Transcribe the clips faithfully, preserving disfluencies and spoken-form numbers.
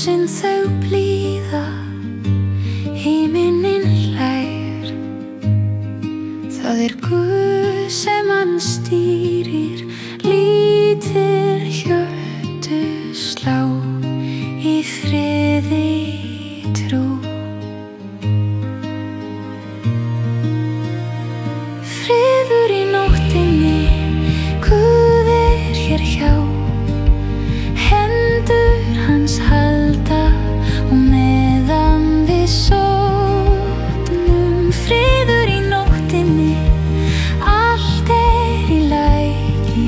ljósin þau blíða, himinninn hlær. Það er Guð sem hann stýrir, lítil hjörtu slá í friði trú. Friður í nóttinni, Guð er hér hjá. Hendur hans halda og meðan við sofnum. Friður í nóttinni, allt er í lagi.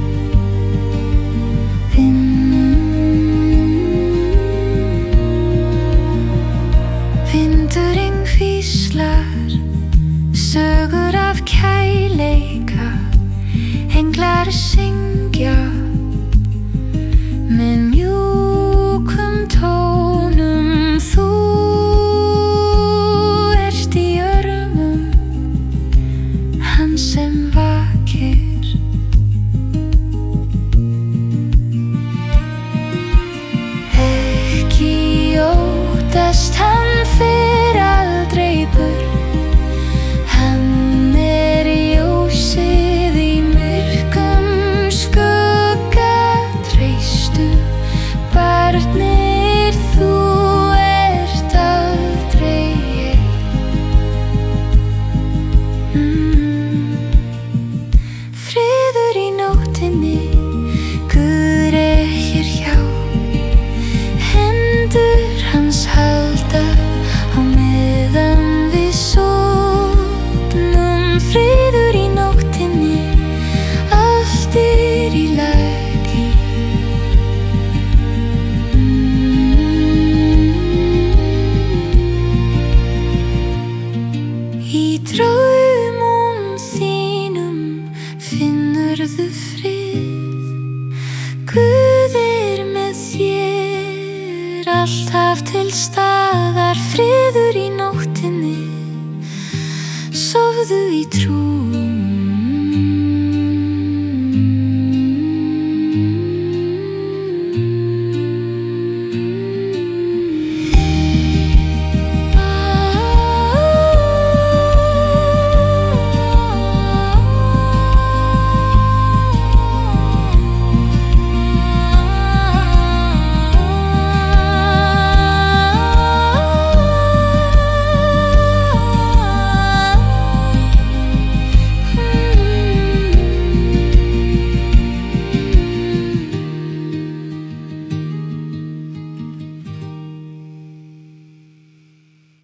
Vindurinn hvíslar sögur af kærleika, englar syngja með mjúkum tónum. Þú ert í örmum hans sem vakir. Ekki óttast, hann fer aldrei burt. Hann er ljósið í myrkum skugga. Treystu, barnið, þú ert aldrei ein. mm. Friður í nóttinni, Guð er hér hjá. Hendur hans halda á meðan við sofnum. Friður í nóttinni, allt er í lagi. Í draumum þínum finnurðu frið. Guð er með þér, alltaf til staðar. Friður í nóttinni, sofðu í trú.